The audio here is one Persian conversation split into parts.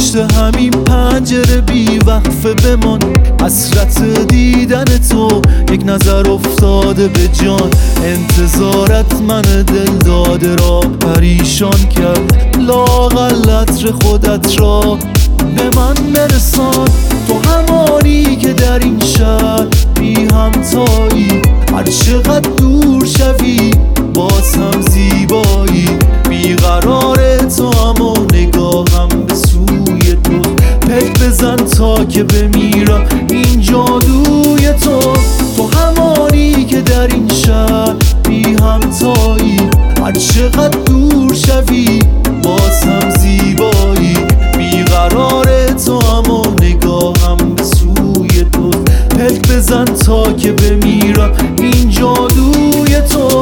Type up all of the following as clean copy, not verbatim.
پشت همین پنجره بی وقفه بمان، حسرت دیدن تو یک نظر افتاده به جان. انتظارت من دل داده را پریشان کرد، لااقل عطر خودت را به من برسان. تو همانی که در این شهر بی همتایی، هر چقدر دور شوی باز هم زیبایی. بیقرار تو اما نگاهم به سوی تو، پک بزن تا که بمیرم این جادوی تو. تو همانی که در این شهر بی همتایی، هر چقدر دور شوی باز هم زیبایی. بیقرار تو اما نگاهم به سوی تو، پک بزن تا که بمیرم این جادوی تو.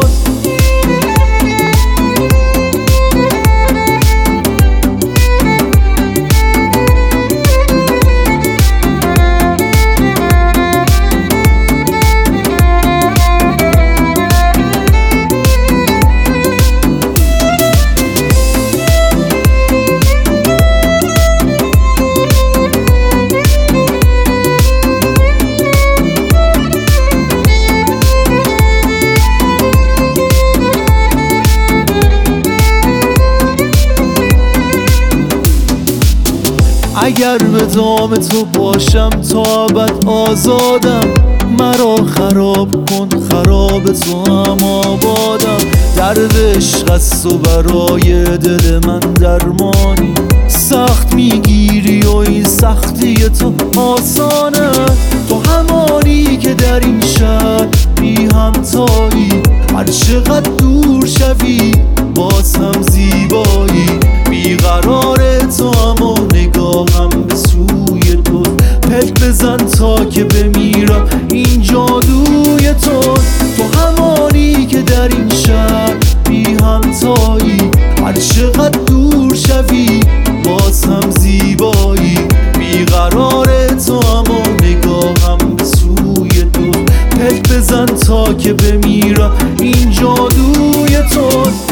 اگر به دام تو باشم تا ابد آزادم، مرا خراب کن خراب تو هم آبادم. درد عشق است و برای دل من درمانی، سخت میگیری و این سختی تو آسانه. تو همانی که در این شهر بی همتایی، هر چقدر دور شوی باز هم زیبایی. بیقرار تو اما نگاهم به سوی تو، پک بزن تا که بمیرم این جادوی تو. تو همانی که در این شهر بی همتایی، هر چقدر دور شوی باز هم زیبایی. بیقرار تو اما نگاهم به سوی تو، پک بزن تا که بمیرم این جادوی تو.